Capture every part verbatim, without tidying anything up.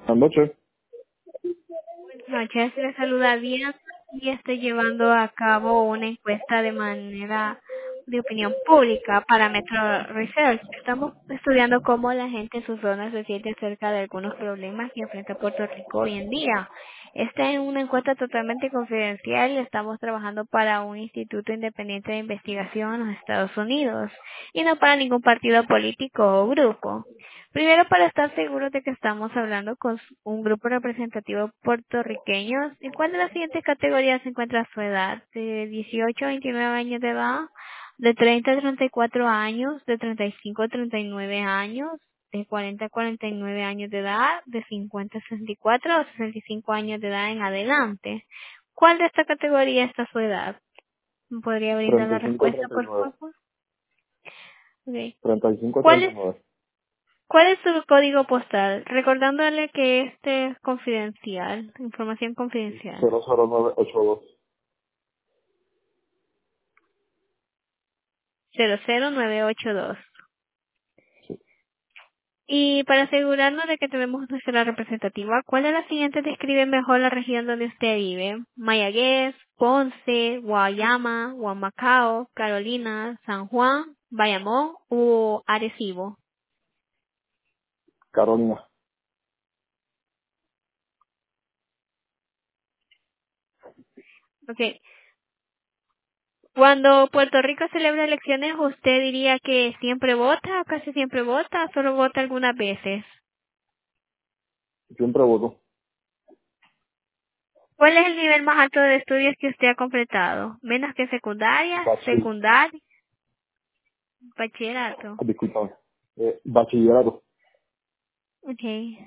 Buenas noches. Noches, les saluda bien y estoy llevando a cabo una encuesta de manera de opinión pública para Metro Research. Estamos estudiando cómo la gente en sus zonas se siente acerca de algunos problemas que enfrenta Puerto Rico hoy en día. Esta es una encuesta totalmente confidencial y estamos trabajando para un instituto independiente de investigación en los Estados Unidos y no para ningún partido político o grupo. Primero, para estar seguros de que estamos hablando con un grupo representativo puertorriqueño, ¿en cuál de las siguientes categorías se encuentra su edad? ¿De dieciocho a veintinueve años de edad? ¿De treinta a treinta y cuatro años? ¿De treinta y cinco a treinta y nueve años? ¿De cuarenta a cuarenta y nueve años de edad? ¿De cincuenta a sesenta y cuatro o sesenta y cinco años de edad en adelante? ¿Cuál de esta categoría está su edad? ¿Me podría brindar treinta la y cinco a respuesta, treinta y por nueve. favor? Okay. treinta y cinco a ¿Cuál treinta es y nueve. ¿Cuál es su código postal? Recordándole que este es confidencial, información confidencial. cero cero nueve ocho dos. cero cero nueve ocho dos. Sí. Y para asegurarnos de que tenemos nuestra representativa, ¿cuál de las siguientes describe mejor la región donde usted vive? Mayagüez, Ponce, Guayama, Guamacao, Carolina, San Juan, Bayamón o Arecibo. Carolina. Okay. Cuando Puerto Rico celebra elecciones, ¿usted diría que siempre vota, casi siempre vota, o solo vota algunas veces? Siempre voto. ¿Cuál es el nivel más alto de estudios que usted ha completado? ¿Menos que secundaria, Bachiller. secundaria, bachillerato? Disculpame. Eh, bachillerato. Okay.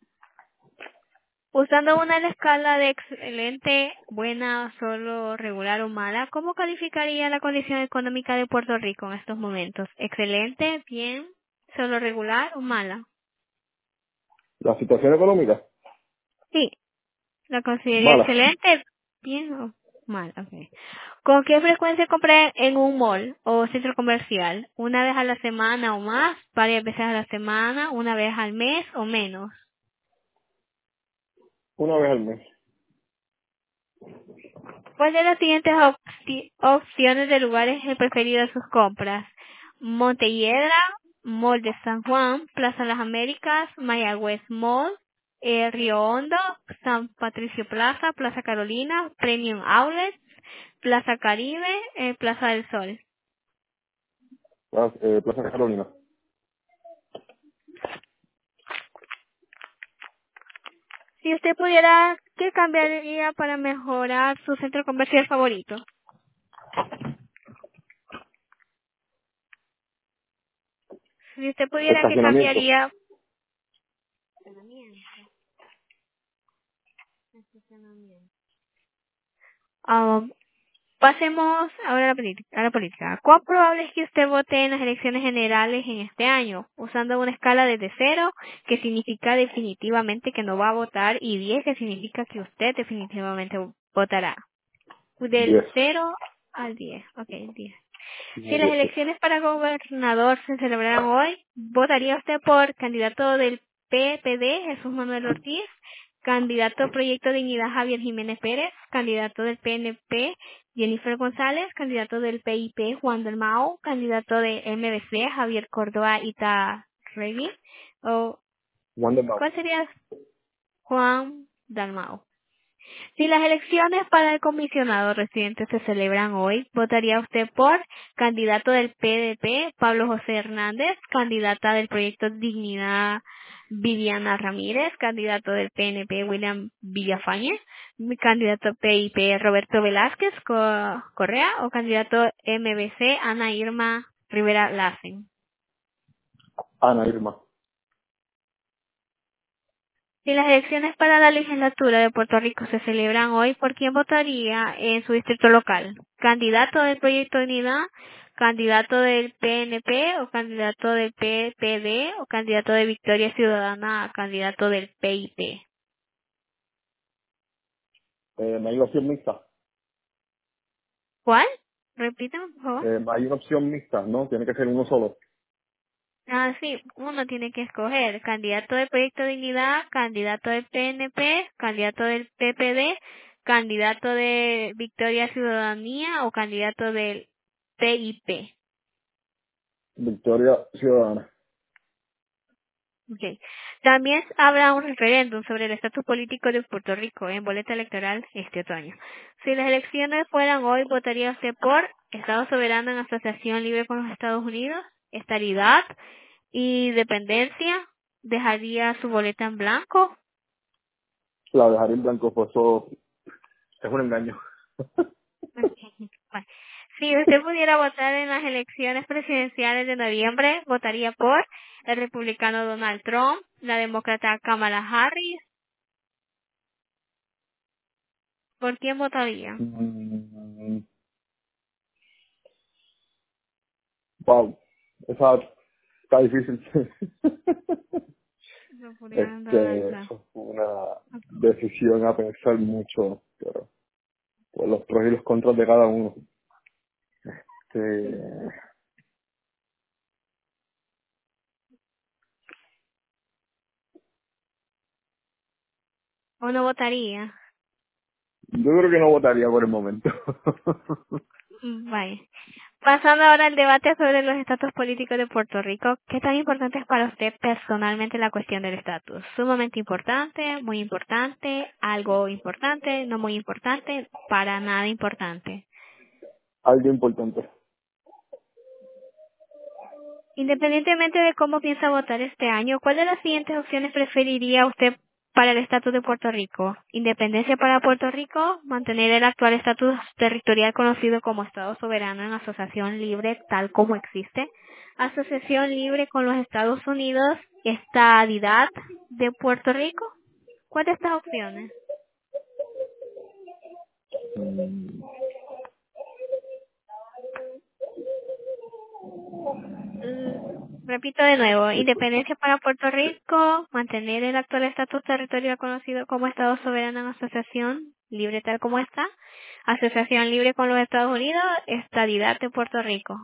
Usando una escala de excelente, buena, solo, regular o mala, ¿cómo calificaría la condición económica de Puerto Rico en estos momentos? ¿Excelente, bien, solo regular o mala? La situación económica. Sí. ¿La consideraría Mala. excelente, bien o mal? Okay. ¿Con qué frecuencia compra en un mall o centro comercial? ¿Una vez a la semana o más? ¿Varias veces a la semana? ¿Una vez al mes o menos? Una vez al mes. ¿Cuál de las siguientes opci- opciones de lugares es el preferido de sus compras? Montelledra, Mall de San Juan, Plaza Las Américas, Mayagüez Mall, eh, Río Hondo, San Patricio Plaza, Plaza Carolina, Premium Outlet, Plaza Caribe, eh, Plaza del Sol. Plaza, eh, Plaza Carolina. Si usted pudiera, ¿qué cambiaría para mejorar su centro comercial favorito? Si usted pudiera, ¿qué Estacionamiento. cambiaría? Ah, pasemos ahora a la, política, a la política. ¿Cuán probable es que usted vote en las elecciones generales en este año? Usando una escala desde cero, que significa definitivamente que no va a votar, y diez, que significa que usted definitivamente votará. Del diez. cero al diez. Ok, diez. Si las diez, sí. elecciones para gobernador se celebraran hoy, ¿votaría usted por candidato del P P D, Jesús Manuel Ortiz, candidato Proyecto Dignidad, Javier Jiménez Pérez, candidato del P N P, Jennifer González, candidato del P I P, Juan Dalmau, candidato de M B C, Javier Córdoba Ita Revi, o Wondermouth. cuál sería Juan Dalmau? Si las elecciones para el comisionado residente se celebran hoy, ¿votaría usted por candidato del P D P, Pablo José Hernández, candidata del Proyecto Dignidad, Viviana Ramírez, candidato del P N P, William Villafañe, candidato P I P, Roberto Velázquez Co- Correa, o candidato M B C, Ana Irma Rivera Lassen? Ana Irma. Si las elecciones para la legislatura de Puerto Rico se celebran hoy, ¿por quién votaría en su distrito local? ¿Candidato del Proyecto de Unidad? ¿Candidato del P N P? ¿O candidato del P P D? ¿O candidato de Victoria Ciudadana? ¿Candidato del P I P? Eh, no hay una opción mixta. ¿Cuál? Repítame, por favor. Eh, no hay una opción mixta, ¿no? Tiene que ser uno solo. Ah, sí, uno tiene que escoger candidato del Proyecto Dignidad, candidato del P N P, candidato del P P D, candidato de Victoria Ciudadanía o candidato del P I P. Victoria Ciudadana. Okay. También habrá un referéndum sobre el estatus político de Puerto Rico en boleta electoral este otoño. Si las elecciones fueran hoy, ¿votaría usted por Estado soberano en asociación libre con los Estados Unidos? ¿Estabilidad y dependencia? ¿Dejaría su boleta en blanco? La dejaré en blanco, pues eso es un engaño. Bueno, si usted pudiera votar en las elecciones presidenciales de noviembre, ¿votaría por el republicano Donald Trump, la demócrata Kamala Harris? ¿Por quién votaría? Mm, wow, esa está difícil. Republicano Donald Este, Trump. eso fue una decisión a pensar mucho, pero por los pros y los contras de cada uno. Este, ¿O no votaría? yo creo que no votaría por el momento. Mm, Vaya. Pasando ahora al debate sobre los estatus políticos de Puerto Rico, ¿qué tan importante es para usted personalmente la cuestión del estatus? ¿Sumamente importante, muy importante, algo importante, no muy importante, para nada importante? Algo importante. Independientemente de cómo piensa votar este año, ¿cuál de las siguientes opciones preferiría usted para el estatus de Puerto Rico? Independencia para Puerto Rico, mantener el actual estatus territorial conocido como Estado soberano en asociación libre tal como existe, asociación libre con los Estados Unidos, estadidad de Puerto Rico. ¿Cuál de estas opciones? Mm, Mm, Repito de nuevo, independencia para Puerto Rico, mantener el actual estatus territorial conocido como Estado soberano en asociación libre tal como está, asociación libre con los Estados Unidos, estadidad de Puerto Rico.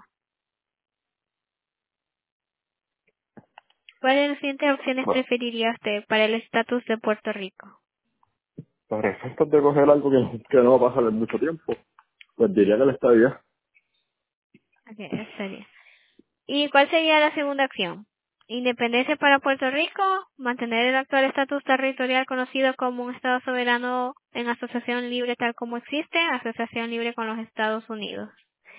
¿Cuáles de las siguientes opciones Bueno, preferiría usted para el estatus de Puerto Rico? para efectos de coger algo que, que no va a pasar en mucho tiempo, pues diría que la estadía. Ok, esa sería. ¿Y cuál sería la segunda acción? Independencia para Puerto Rico, mantener el actual estatus territorial conocido como un Estado soberano en asociación libre tal como existe, asociación libre con los Estados Unidos.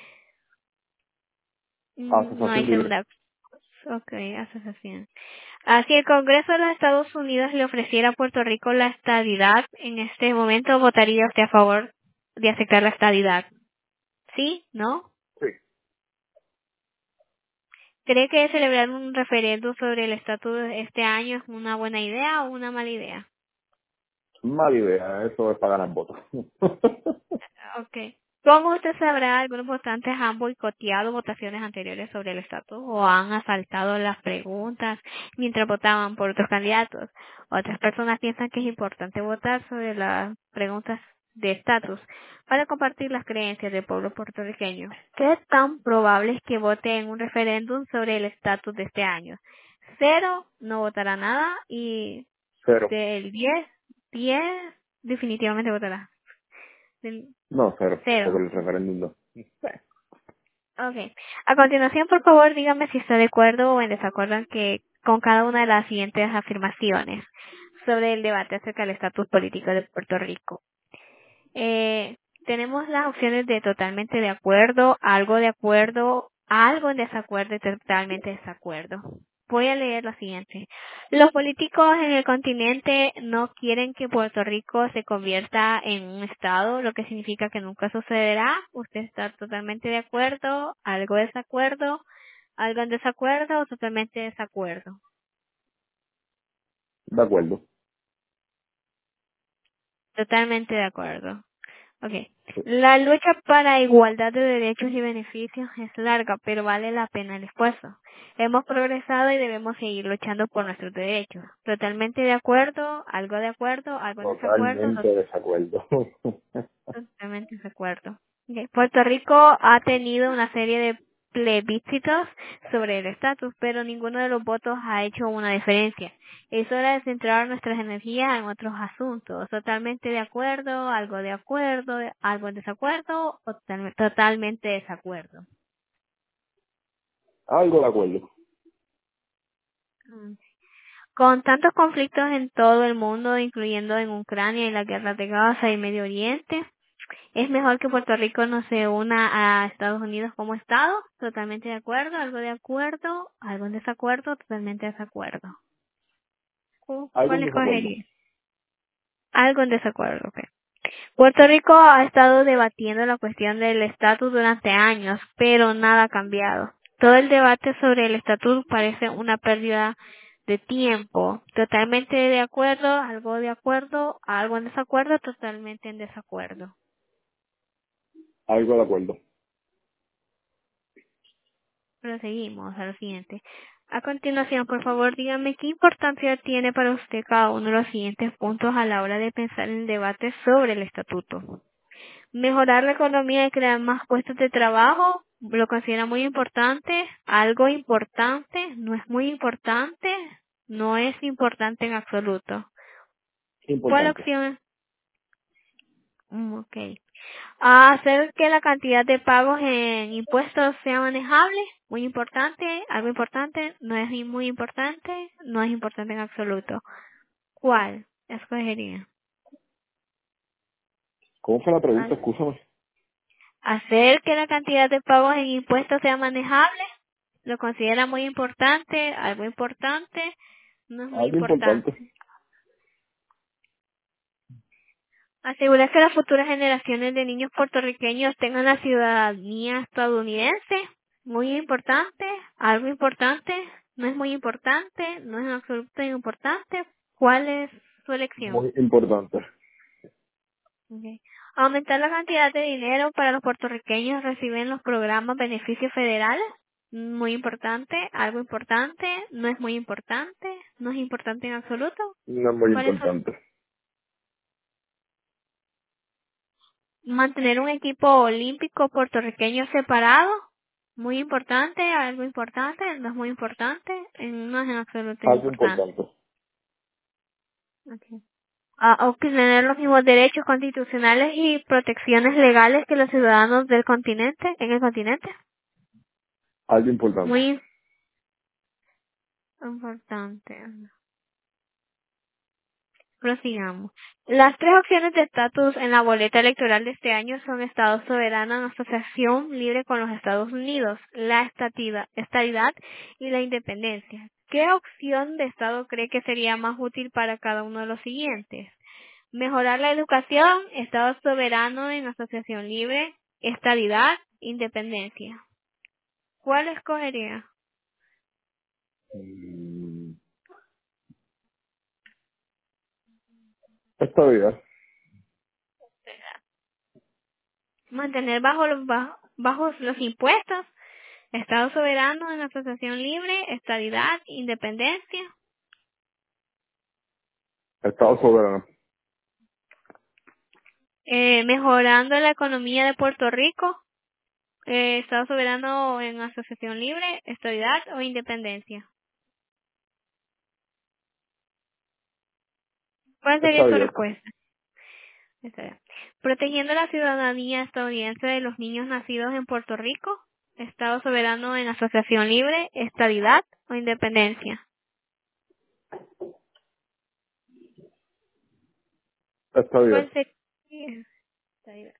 Mm, No hay Asociación libre. segunda. Ok, asociación. Así el Congreso de los Estados Unidos le ofreciera a Puerto Rico la estadidad, en este momento votaría usted a favor de aceptar la estadidad. ¿Sí? ¿No? Sí. ¿Cree que celebrar un referéndum sobre el estatus este año es una buena idea o una mala idea? Mala idea, eso es para ganar votos. Okay. Como usted sabrá, algunos votantes han boicoteado votaciones anteriores sobre el estatus o han asaltado las preguntas mientras votaban por otros candidatos. Otras personas piensan que es importante votar sobre las preguntas de estatus para compartir las creencias del pueblo puertorriqueño. ¿Qué tan probable es que vote en un referéndum sobre el estatus de este año? Cero, no votará nada y Cero. del diez, diez definitivamente votará. Del No, cero, cero. porque el referéndum no. Okay. A continuación, por favor, dígame si está de acuerdo o en desacuerdo en que, con cada una de las siguientes afirmaciones sobre el debate acerca del estatus político de Puerto Rico. Eh, tenemos las opciones de totalmente de acuerdo, algo de acuerdo, algo en desacuerdo y totalmente desacuerdo. Voy a leer lo siguiente. Los políticos en el continente no quieren que Puerto Rico se convierta en un estado, lo que significa que nunca sucederá. Usted está totalmente de acuerdo, algo de desacuerdo, algo en desacuerdo o totalmente desacuerdo. De acuerdo. Totalmente de acuerdo. Okay. Sí. La lucha para igualdad de derechos y beneficios es larga, pero vale la pena el esfuerzo. Hemos progresado y debemos seguir luchando por nuestros derechos. Totalmente de acuerdo, algo de acuerdo, algo en desacuerdo, Totalmente desacuerdo. totalmente de acuerdo. Okay. Puerto Rico ha tenido una serie de plebiscitos sobre el estatus, pero ninguno de los votos ha hecho una diferencia. Es hora de centrar nuestras energías en otros asuntos. Totalmente de acuerdo, algo de acuerdo, algo en desacuerdo o total- totalmente desacuerdo. Algo de acuerdo. Mm. Con tantos conflictos en todo el mundo, incluyendo en Ucrania y la guerra de Gaza y Medio Oriente, ¿es mejor que Puerto Rico no se una a Estados Unidos como Estado? Totalmente de acuerdo, algo de acuerdo, algo en desacuerdo, totalmente de desacuerdo. ¿Cu- Algo ¿Cuál en desacuerdo. escogería? Algo en desacuerdo, ok. Puerto Rico ha estado debatiendo la cuestión del estatus durante años, pero nada ha cambiado. Todo el debate sobre el estatus parece una pérdida de tiempo. Totalmente de acuerdo, algo de acuerdo, algo en desacuerdo, totalmente en desacuerdo. Algo de acuerdo. Proseguimos a lo siguiente. A continuación, por favor, dígame qué importancia tiene para usted cada uno de los siguientes puntos a la hora de pensar en el debate sobre el estatuto. Mejorar la economía y crear más puestos de trabajo, lo considera muy importante, algo importante, no es muy importante, no es importante en absoluto. ¿Cuál Importante. opción es? Mm, ok. Hacer que la cantidad de pagos en impuestos sea manejable, muy importante, algo importante, no es muy importante, no es importante en absoluto. ¿Cuál escogería? ¿Cómo fue la pregunta? Al- Escúchame. Hacer que la cantidad de pagos en impuestos sea manejable, lo considera muy importante, algo importante, no es muy Algo importante. importante. Asegurar que las futuras generaciones de niños puertorriqueños tengan la ciudadanía estadounidense. Muy importante, algo importante, no es muy importante, no es en absoluto importante. ¿Cuál es su elección? Muy importante. Okay. Aumentar la cantidad de dinero para los puertorriqueños que reciben los programas beneficios federales. Muy importante, algo importante, no es muy importante, no es importante en absoluto. No es muy ¿Cuál es su importante. Mantener un equipo olímpico puertorriqueño separado, muy importante, algo importante, no es muy importante, no es en absoluto Algo importante. importante. Okay. Ah, obtener los mismos derechos constitucionales y protecciones legales que los ciudadanos del continente, en el continente, Algo importante. muy importante. Prosigamos. Las tres opciones de estatus en la boleta electoral de este año son Estado soberano en asociación libre con los Estados Unidos, la estatida- estadidad y la independencia. ¿Qué opción de Estado cree que sería más útil para cada uno de los siguientes? Mejorar la educación, Estado soberano en asociación libre, estadidad, independencia. ¿Cuál escogería? Mm, Esta vida. Mantener bajo los, bajo, bajos los impuestos, Estado soberano en asociación libre, estadidad, independencia, Estado soberano. eh, mejorando la economía de Puerto Rico, eh, Estado soberano en asociación libre, estadidad o independencia. ¿Cuál Esta sería su vida. respuesta? Estadidad. Protegiendo la ciudadanía estadounidense de los niños nacidos en Puerto Rico, Estado soberano en asociación libre, estadidad o independencia. Esta vida. ¿Cuál sería? Estadidad.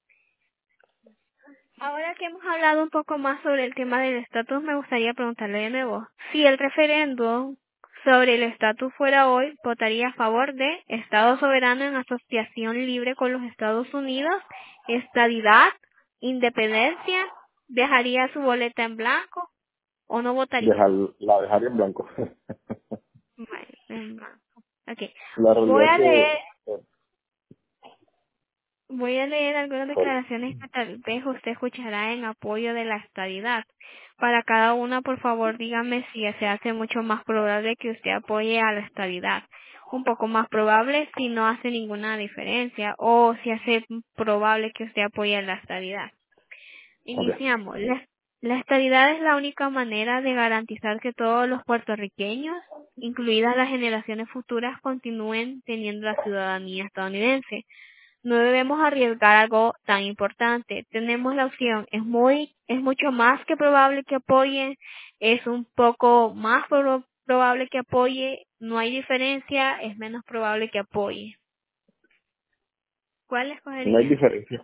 Ahora que hemos hablado un poco más sobre el tema del estatus, me gustaría preguntarle de nuevo. Si el referéndum sobre el estatus fuera hoy, ¿votaría a favor de Estado soberano en asociación libre con los Estados Unidos, estadidad, independencia, dejaría su boleta en blanco o no votaría? Dejar, la dejaría en blanco. Vale, en blanco. Okay. La Voy realidad es a que... leer eh, Voy a leer algunas sorry. declaraciones que tal vez usted escuchará en apoyo de la estadidad. Para cada una, por favor, dígame si se hace mucho más probable que usted apoye a la estadidad. Un poco más probable si no hace ninguna diferencia o si hace probable que usted apoye a la estadidad. Ok. Iniciamos. La estabilidad es la única manera de garantizar que todos los puertorriqueños, incluidas las generaciones futuras, continúen teniendo la ciudadanía estadounidense. No debemos arriesgar algo tan importante. Tenemos la opción, es muy, es mucho más que probable que apoye, es un poco más pro- probable que apoye, no hay diferencia, es menos probable que apoye. ¿Cuál No hay escogería? diferencia.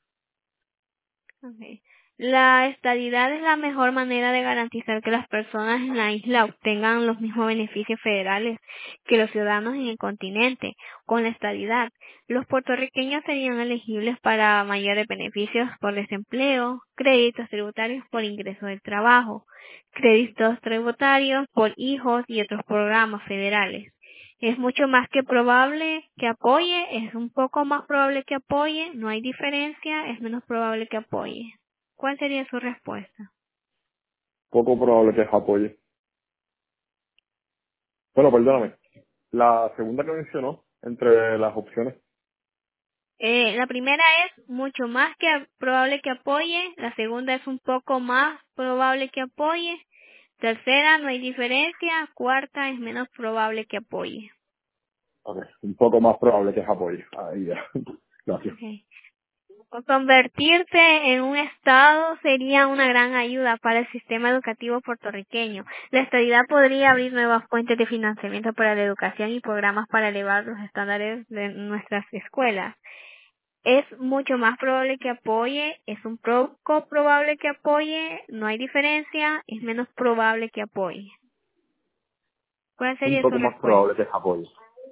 Okay. La estadidad es la mejor manera de garantizar que las personas en la isla obtengan los mismos beneficios federales que los ciudadanos en el continente. Con la estadidad, los puertorriqueños serían elegibles para mayores beneficios por desempleo, créditos tributarios por ingreso del trabajo, créditos tributarios por hijos y otros programas federales. Es mucho más que probable que apoye, es un poco más probable que apoye, no hay diferencia, es menos probable que apoye. ¿Cuál sería su respuesta? Poco probable que apoye. Bueno, Okay. perdóname. La segunda que mencionó, entre las opciones, Eh, la primera es mucho más que a- probable que apoye, la segunda es un poco más probable que apoye, tercera no hay diferencia, cuarta es menos probable que apoye. okay, un poco más probable que apoye. Ahí ya. Gracias. Okay. O convertirse en un estado sería una gran ayuda para el sistema educativo puertorriqueño. La estadidad podría abrir nuevas fuentes de financiamiento para la educación y programas para elevar los estándares de nuestras escuelas. Es mucho más probable que apoye, es un poco probable que apoye, no hay diferencia, es menos probable que apoye. ¿Cuál Un sería su poco más respuesta? probable que apoye.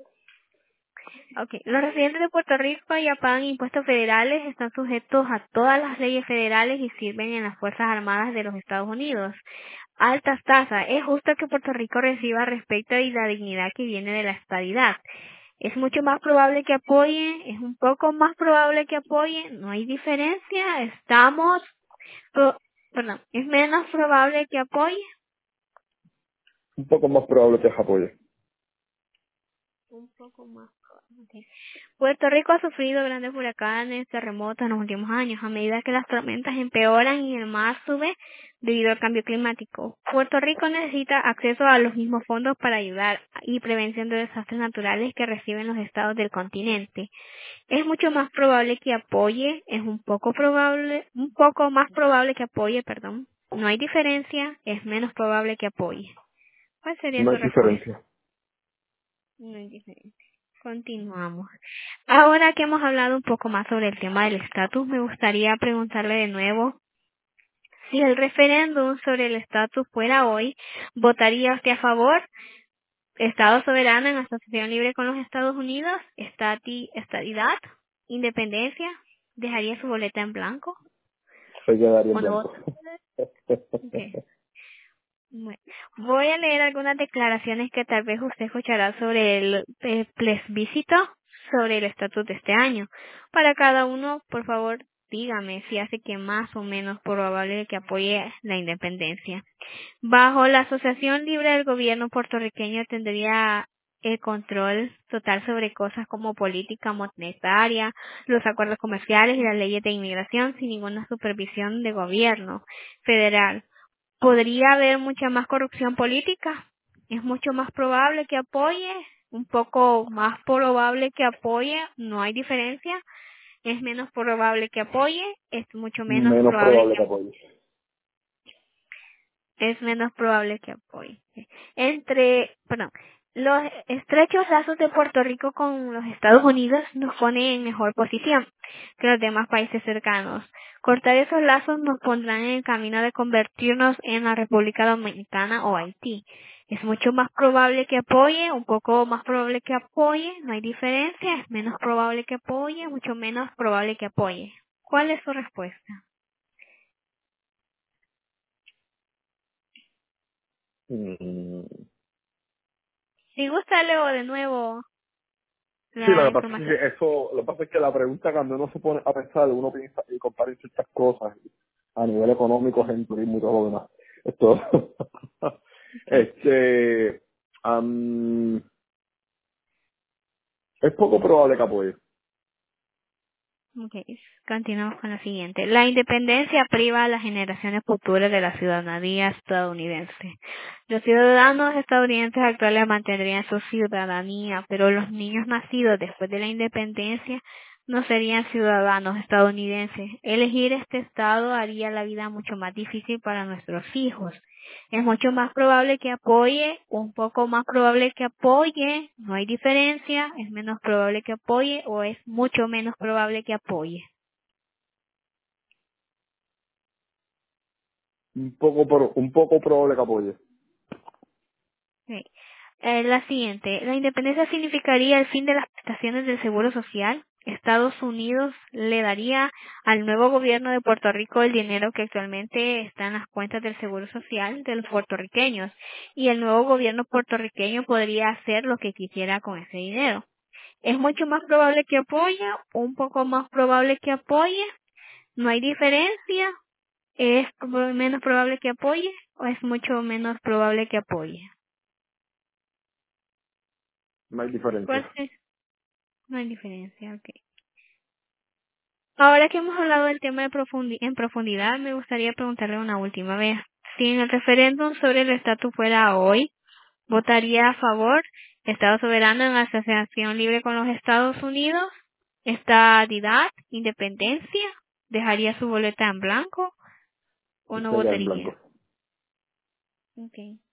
Okay. Los residentes de Puerto Rico ya pagan impuestos federales, están sujetos a todas las leyes federales y sirven en las Fuerzas Armadas de los Estados Unidos. Altas tasas. Es justo que Puerto Rico reciba respeto y la dignidad que viene de la estadidad. Es mucho más probable que apoye, es un poco más probable que apoye, no hay diferencia, estamos, pro- perdón, es menos probable que apoye. Un poco más probable que apoye. Un poco más. Okay. Puerto Rico ha sufrido grandes huracanes, terremotos en los últimos años. A medida que las tormentas empeoran y el mar sube debido al cambio climático, Puerto Rico necesita acceso a los mismos fondos para ayudar y prevención de desastres naturales que reciben los estados del continente. Es mucho más probable que apoye, es un poco probable, un poco más probable que apoye, perdón. No hay diferencia, es menos probable que apoye. ¿Cuál sería No su hay respuesta? diferencia. No hay diferencia. Continuamos. Ahora que hemos hablado un poco más sobre el tema del estatus, me gustaría preguntarle de nuevo, si el referéndum sobre el estatus fuera hoy, ¿votaría usted a favor? ¿Estado soberano en asociación libre con los Estados Unidos? ¿Estati, estadidad? ¿Independencia? ¿Dejaría su boleta en blanco? Se quedaría en ¿O no blanco. vota? Okay. Bueno, voy a leer algunas declaraciones que tal vez usted escuchará sobre el eh, plebiscito sobre el estatus de este año. Para cada uno, por favor, dígame si hace que más o menos probable que apoye la independencia. Bajo la Asociación Libre del Gobierno puertorriqueño tendría el control total sobre cosas como política monetaria, los acuerdos comerciales y las leyes de inmigración sin ninguna supervisión de gobierno federal. ¿Podría haber mucha más corrupción política? Es mucho más probable que apoye, un poco más probable que apoye, no hay diferencia. Es menos probable que apoye, es mucho menos Menos probable probable que que apoye. es menos probable que apoye. Entre, perdón, los estrechos lazos de Puerto Rico con los Estados Unidos nos pone en mejor posición que los demás países cercanos. Cortar esos lazos nos pondrán en el camino de convertirnos en la República Dominicana o Haití. Es mucho más probable que apoye, un poco más probable que apoye, no hay diferencia, es menos probable que apoye, mucho menos probable que apoye. ¿Cuál es su respuesta? Mm. Si gusta, leo de nuevo Sí, lo la que pasa es información. que eso, lo que pasa es que la pregunta cuando uno se pone a pensar, uno piensa y compara ciertas cosas a nivel económico, en turismo y todo lo demás. Esto, Okay. este, am, es poco probable que apoye. Okay, continuamos con la siguiente. La independencia priva a las generaciones futuras de la ciudadanía estadounidense. Los ciudadanos estadounidenses actuales mantendrían su ciudadanía, pero los niños nacidos después de la independencia no serían ciudadanos estadounidenses. Elegir este estado haría la vida mucho más difícil para nuestros hijos. Es mucho más probable que apoye, un poco más probable que apoye, no hay diferencia, es menos probable que apoye o es mucho menos probable que apoye. Un poco, pro- un poco probable que apoye. Okay. Eh, la siguiente, la independencia significaría el fin de las prestaciones del Seguro Social. Estados Unidos le daría al nuevo gobierno de Puerto Rico el dinero que actualmente está en las cuentas del Seguro Social de los puertorriqueños y el nuevo gobierno puertorriqueño podría hacer lo que quisiera con ese dinero. Es mucho más probable que apoye, un poco más probable que apoye, no hay diferencia, es prob- menos probable que apoye o es mucho menos probable que apoye. No hay ¿Cuál diferencia. es? No hay diferencia, ok. Ahora que hemos hablado del tema de profundi- en profundidad, me gustaría preguntarle una última vez. Si en el referéndum sobre el estatus fuera hoy, ¿votaría a favor? ¿Estado soberano en asociación libre con los Estados Unidos? ¿Estadidad? ¿Independencia? ¿Dejaría su boleta en blanco o no Sería en blanco. votaría? Okay.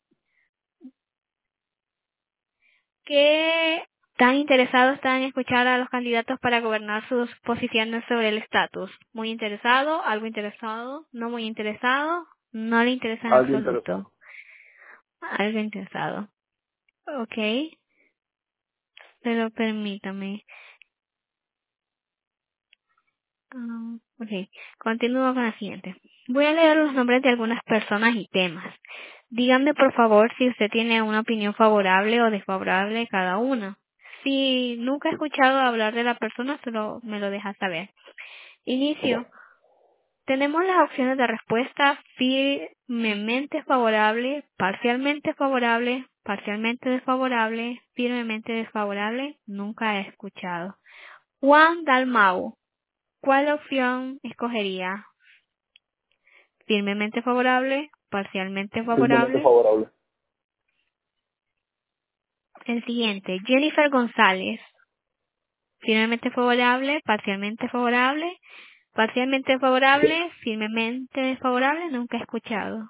¿Qué tan interesados están en escuchar a los candidatos para gobernar sus posiciones sobre el estatus? ¿Muy interesado? ¿Algo interesado? ¿No muy interesado? ¿No le interesa en Algo absoluto? interesado. Algo interesado. Ok, pero permítame. Ah, ok, continúo con la siguiente. Voy a leer los nombres de algunas personas y temas. Díganme por favor si usted tiene una opinión favorable o desfavorable de cada una. Si nunca he escuchado hablar de la persona, solo me lo deja saber. Ok. Inicio. Tenemos las opciones de respuesta firmemente favorable, parcialmente favorable, parcialmente desfavorable, firmemente desfavorable. Nunca he escuchado. Juan Dalmau, ¿cuál opción escogería? Firmemente favorable, parcialmente Firmemente favorable. favorable. El siguiente, Jennifer González, firmemente favorable, parcialmente favorable, parcialmente favorable, firmemente desfavorable, nunca he escuchado.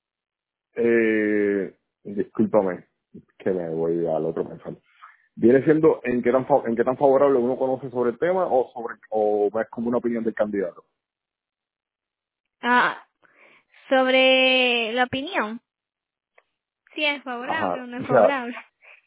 Eh, discúlpame, que me voy al otro mensaje. ¿Viene siendo en qué tan fa- en qué tan favorable uno conoce sobre el tema o sobre o es como una opinión del candidato? Ah, sobre la opinión, si es favorable Ajá. o no es O sea, favorable.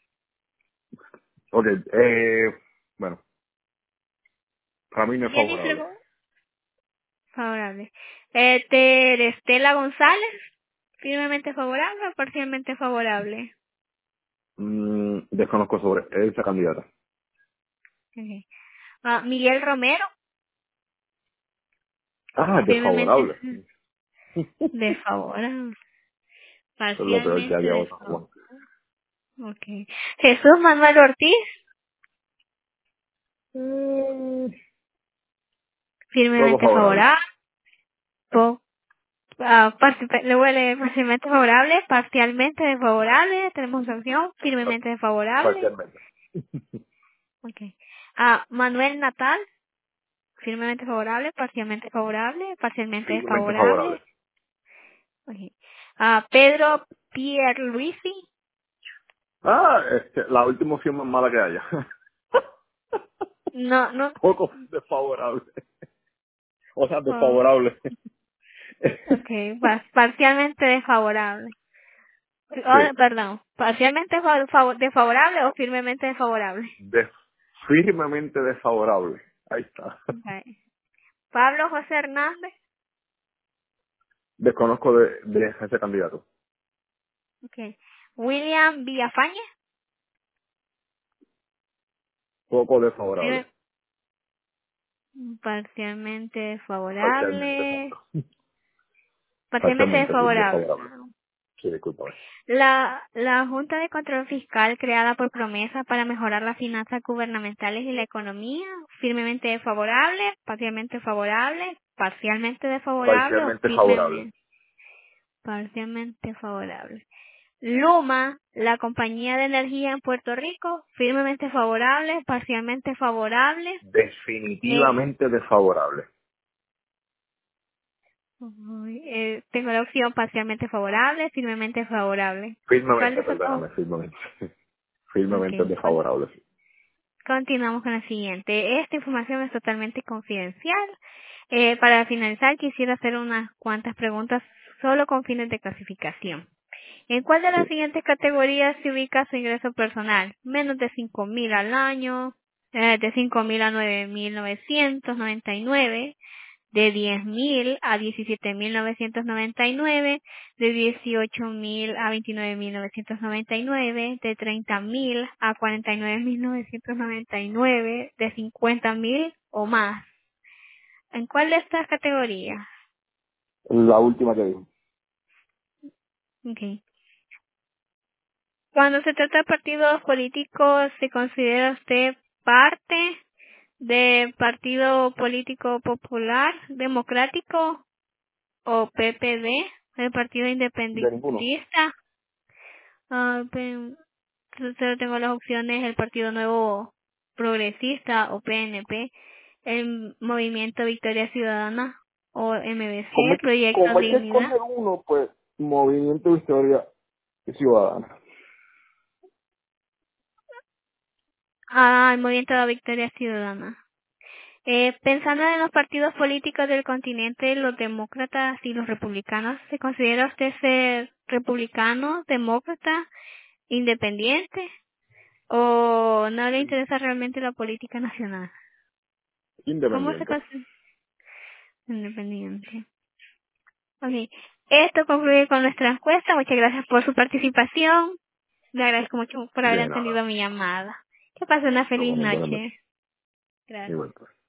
ok, eh, bueno, para mí no es Jennifer, favorable. Go- favorable. Eh, Ter Estela González, firmemente favorable o parcialmente favorable. Mm, desconozco sobre esa candidata. Ok. Ah, Miguel Romero, Ah, firmemente desfavorable. desfavorable, Eso es lo peor que parcialmente haría San Juan. desfavorable. Okay. Jesús Manuel Ortiz, Mm, poco firmemente favorable. favorable. Po- ah, parci- le voy a leer parcialmente favorable, parcialmente desfavorable. Tenemos opción, firmemente desfavorable. Parcialmente. Okay. Ah, Manuel Natal, firmemente favorable, parcialmente favorable, parcialmente Firmemente favorable. desfavorable. Okay. Ah, Pedro Pierluisi, Ah, este, la última opción más mala que haya. no, no, Poco desfavorable. O sea, oh, desfavorable. okay, pa- parcialmente desfavorable. Sí. Oh, perdón, parcialmente fa- fav- desfavorable o firmemente desfavorable. De, firmemente desfavorable. Ahí está. Okay. Pablo José Hernández, Desconozco de, de ese candidato. okay. William Villafañe, Poco desfavorable. firme- parcialmente Parcialmente, desfavorable, exacto. parcialmente Parcialmente, sí, desfavorable. desfavorable. Sí, discúlpame. La, la Junta de Control Fiscal creada por promesa para mejorar las finanzas gubernamentales y la economía firmemente favorable, parcialmente favorable, parcialmente desfavorable o Parcialmente favorable. firmemente, parcialmente favorable. Luma, la compañía de energía en Puerto Rico, firmemente favorable, parcialmente favorable. Eh, Definitivamente desfavorable. uy, eh, tengo la opción parcialmente favorable, firmemente favorable. ¿Cuál de Firmemente, esos dos? perdóname, firmemente. Firmemente Okay, con- desfavorable, sí. continuamos con la siguiente. Esta información es totalmente confidencial. Eh, para finalizar, quisiera hacer unas cuantas preguntas solo con fines de clasificación. ¿En cuál de las Sí. siguientes categorías se ubica su ingreso personal? Menos de cinco mil al año, eh, de cinco mil a nueve mil novecientos noventa y nueve, de diez mil a diecisiete mil novecientos noventa y nueve, de dieciocho mil a veintinueve mil novecientos noventa y nueve, de treinta mil a cuarenta y nueve mil novecientos noventa y nueve, de cincuenta mil o más. ¿En cuál de estas categorías? La última que dijo. Okay. Cuando se trata de partidos políticos, ¿se considera usted parte del Partido Político Popular Democrático o P P D, el Partido De ninguno. Independentista? Ah, pe- solo tengo las opciones: el Partido Nuevo Progresista o P N P, el Movimiento Victoria Ciudadana o M V Como C, hay que, Proyecto como hay que Dignidad. escoger uno, pues, Movimiento Victoria Ciudadana. Ah, el Movimiento Victoria Ciudadana. Eh, pensando en los partidos políticos del continente, los demócratas y los republicanos, ¿se considera usted ser republicano, demócrata, independiente o no le interesa realmente la política nacional? ¿Cómo se Independiente. considera? Independiente. Ok. Esto concluye con nuestra encuesta. Muchas gracias por su participación. Le agradezco mucho por haber De atendido nada. mi llamada. Que pase una No, feliz bueno, buenas noches. noche. Gracias. Igual, pues.